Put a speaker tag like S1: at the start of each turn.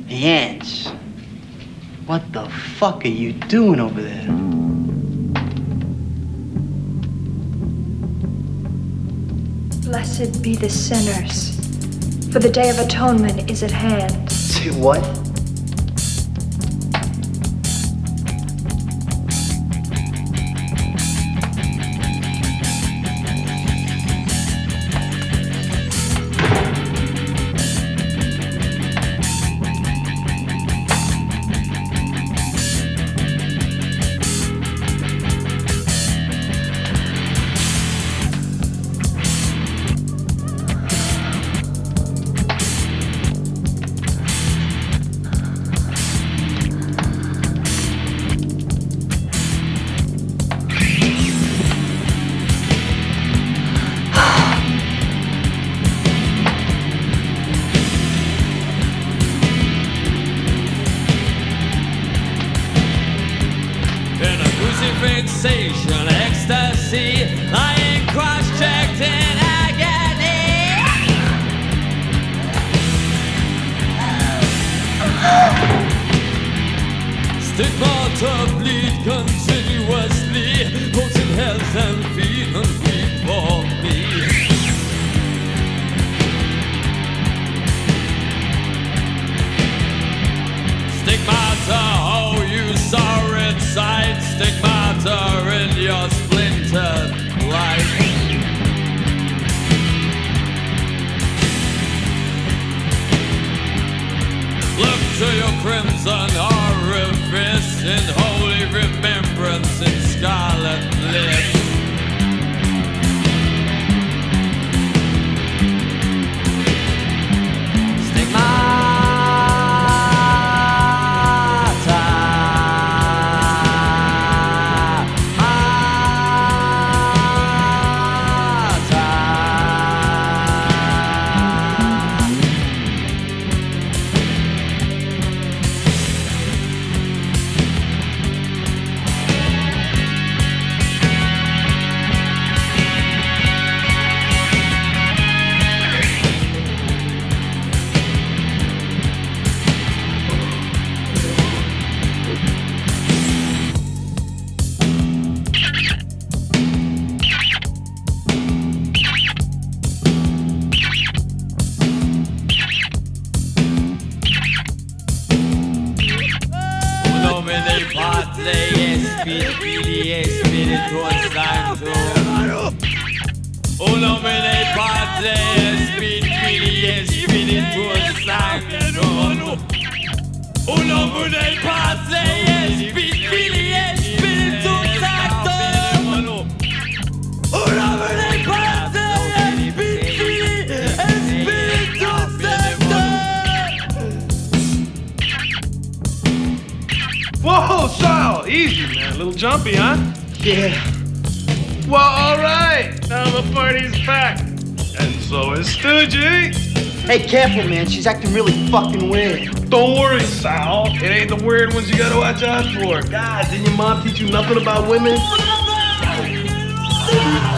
S1: The ants. What the fuck are you doing over there?
S2: Blessed be the sinners, for the day of atonement is at hand.
S1: Say what?
S3: Fixation, ecstasy, lying cross-checked in agony. Stigmata bleed continuously, posing heads and feet and weep for me. Stigmata, oh you sorry sight, stigmata in your splintered life. Look to your crimson orifice in holy remembrance in scarlet bliss. Un nomine Patris, Filii, Spiritus Sanctum. Un nomine Patris, Filii, Spiritus Sanctum. Un nomine Patris, Filii, Spiritus Sanctum.
S4: Whoa, Sal, easy, man. A little jumpy, huh?
S1: Yeah.
S4: Well, all right. Now the party's back. And so is Stoogie.
S1: Hey, careful, man. She's acting really fucking weird.
S4: Don't worry, Sal. It ain't the weird ones you gotta watch out for. God, didn't your mom teach you nothing about women?